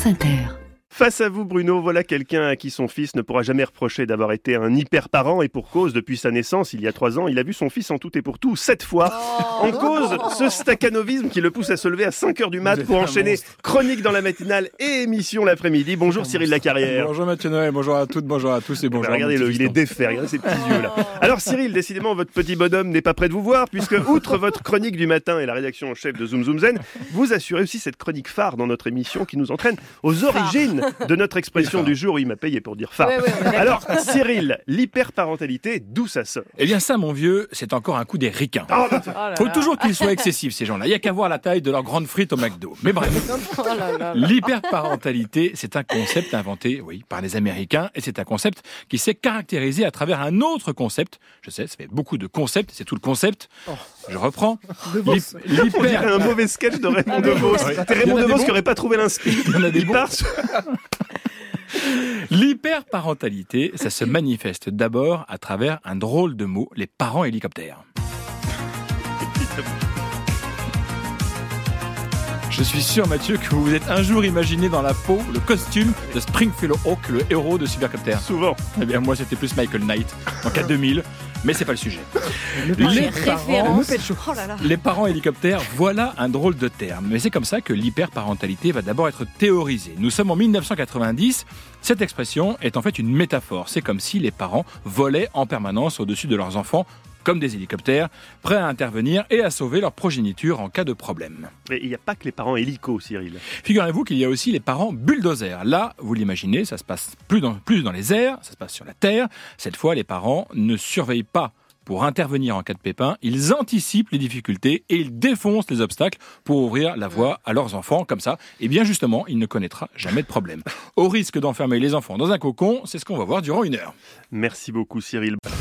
France Inter. Face à vous, Bruno, voilà quelqu'un à qui son fils ne pourra jamais reprocher d'avoir été un hyper-parent et pour cause, depuis sa naissance, il y a 3 ans, il a vu son fils en tout et pour tout 7 fois. En cause, ce staccanovisme qui le pousse à se lever à 5h du mat pour enchaîner chronique dans la matinale et émission l'après-midi. Bonjour Cyril Lacarrière. Bonjour Mathieu Noël, bonjour à toutes, bonjour à tous et bonjour. Regardez-le, il est défait, regardez ses petits yeux là. Alors Cyril, décidément, votre petit bonhomme n'est pas prêt de vous voir puisque, outre votre chronique du matin et la rédaction en chef de Zoom Zoom Zen, vous assurez aussi cette chronique phare dans notre émission qui nous entraîne aux origines de notre expression du jour. Il m'a payé pour dire phare. Ouais, alors Cyril, l'hyperparentalité, d'où ça sort? Eh bien ça, mon vieux, c'est encore un coup des ricains. Faut toujours qu'ils soient excessifs, ces gens-là. Il n'y a qu'à voir la taille de leurs grandes frites au McDo. Mais bref, l'hyperparentalité, c'est un concept inventé, par les Américains, et c'est un concept qui s'est caractérisé à travers un autre concept. Je sais, ça fait beaucoup de concepts, c'est tout le concept. Je reprends. On dirait un mauvais sketch de Raymond DeVos. C'est Raymond DeVos qui n'aurait pas trouvé l'inspi. Il part sur... L'hyperparentalité, ça se manifeste d'abord à travers un drôle de mot, les parents hélicoptères. Je suis sûr, Mathieu, que vous vous êtes un jour imaginé dans la peau, le costume de Springfield Hawk, le héros de Supercopter. Souvent. Eh bien, moi, c'était plus Michael Knight, en 2000, mais c'est pas le sujet. Les parents hélicoptères, voilà un drôle de terme. Mais c'est comme ça que l'hyperparentalité va d'abord être théorisée. Nous sommes en 1990. Cette expression est en fait une métaphore. C'est comme si les parents volaient en permanence au-dessus de leurs enfants, comme des hélicoptères, prêts à intervenir et à sauver leur progéniture en cas de problème. Mais il n'y a pas que les parents hélicos, Cyril. Figurez-vous qu'il y a aussi les parents bulldozers. Là, vous l'imaginez, ça se passe plus dans les airs, ça se passe sur la terre. Cette fois, les parents ne surveillent pas pour intervenir en cas de pépin, ils anticipent les difficultés et ils défoncent les obstacles pour ouvrir la voie à leurs enfants. Comme ça, et bien justement, il ne connaîtra jamais de problème. Au risque d'enfermer les enfants dans un cocon, c'est ce qu'on va voir durant 1 heure. Merci beaucoup, Cyril.